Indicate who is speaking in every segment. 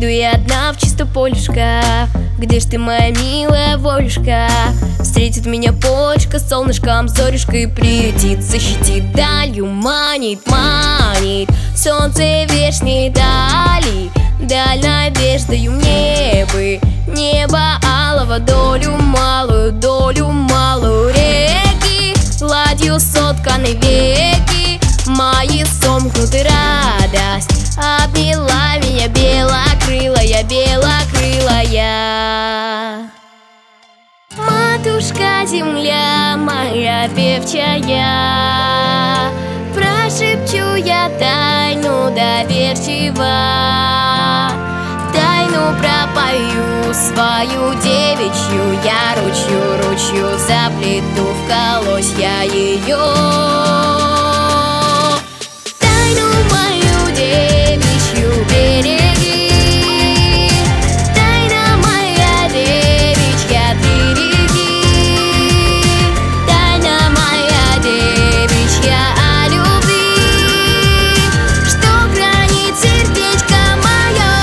Speaker 1: Иду я одна в чисто полюшка. Где ж ты, моя милая волюшка? Встретит меня почка с солнышком, зорюшкой приютит, защитит, далью манит, манит. Солнце вешней дали, даль надеждою мне бы. Небо алого, долю малую, реки, ладью сотканы веки мои сомкнуты, радость обняла меня белокрылая, белокрылая. Матушка земля моя певчая, прошепчу я тайну доверчиво, тайну пропою свою девичью, я ручью заплету в колосья ее. Тайну мою девичью береги, тайна моя девичья, береги, тайна моя девичья о любви, что хранит сердечко мое.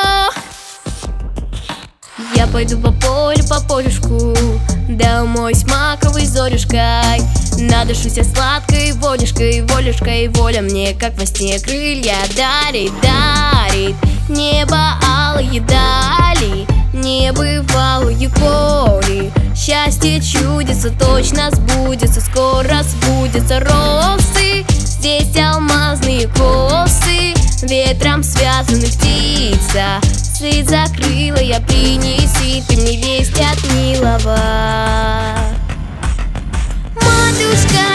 Speaker 1: Я пойду по полю, по полюшку, домой с маковой зорюшкой. Надышусь я сладкой волюшкой, волюшкой, воля мне, как во сне, крылья дарит, дарит. Небо алые дали, небывалые коли. Счастье чудится, точно сбудется, скоро сбудется. Росы, здесь алмазные косы, ветром связаны, птица сыт закрылая, принеси ты мне весть от милого. Матушка